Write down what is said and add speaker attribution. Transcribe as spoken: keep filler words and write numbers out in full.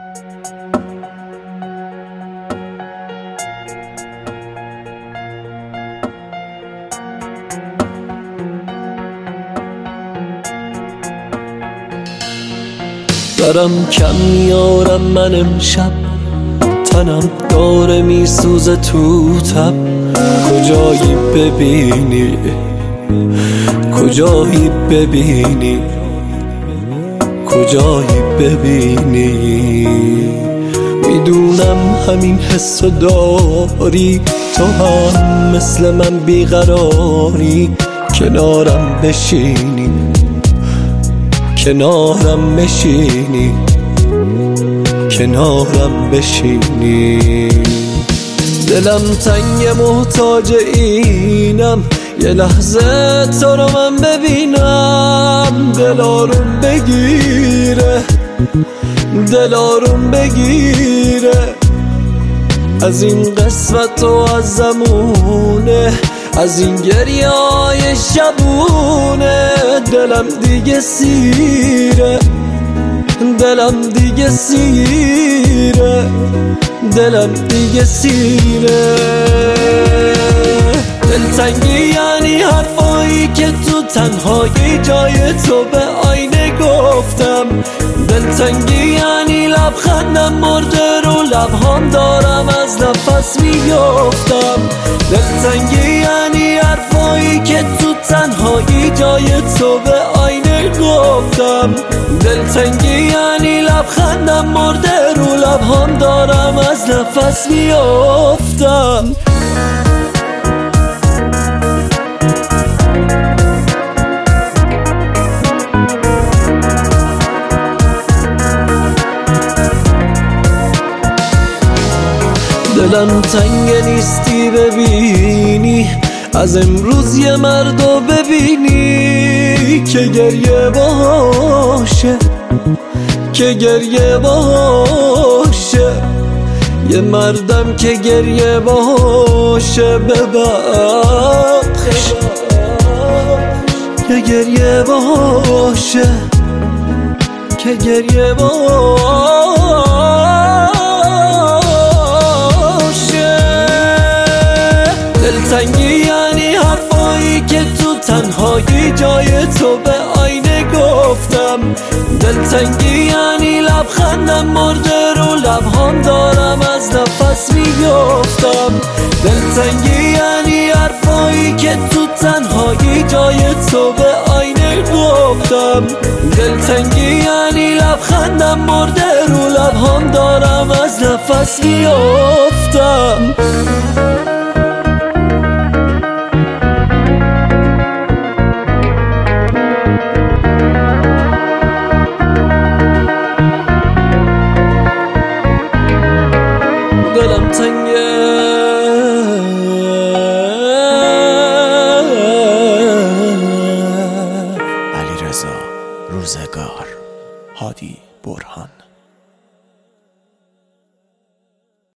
Speaker 1: دارم کم میارم من امشب، تنم داره میسوزه تو تب. کجایی ببینی، کجایی ببینی، کجایی ببینی. میدونم همین حسو داری، تو هم مثل من بیقراری. کنارم بشینی، کنارم بشینی، کنارم بشینی. دلم تنگ محتاج اینم، یه لحظه تو رو من ببینم. دل آروم بگیره، دل آروم بگیره. از این قسمت و از زمونه، از این گریه های شبونه. دلم دیگه سیره، دلم دیگه سیره، دلم دیگه سیره. دلتنگی یعنی حرفایی که تو تنهایی جای تو به آینه گفتم. دلتنگی یعنی لبخندم مرده رو لبهام، دارم از نفس میافتم. دلتنگی یعنی حرفایی که تو تنهایی جای تو به آینه گفتم. دلتنگی یعنی لبخندم مرده رو لبهام، دارم از نفس میافتم. دلم تنگ نیستی ببینی، از امروز یه مردو ببینی که گریه باشه، که گریه باشه. یه مردم که گریه باشه، ببخش که گریه باشه، که گریه باشه. دلتنگی یعنی حرفایی که تو تنهایی جای تو به آینه گفتم. دلتنگی یعنی لبخندم مرده رو لبهام، دارم از نفس میافتم. دلتنگی یعنی حرفایی که تو تنهایی جای تو به آینه گفتم. دلتنگی یعنی لبخندم مرده رو لبهام، دارم از نفس میافتم. دلم تنگه،
Speaker 2: علیرضا روزگار، هادی برهان.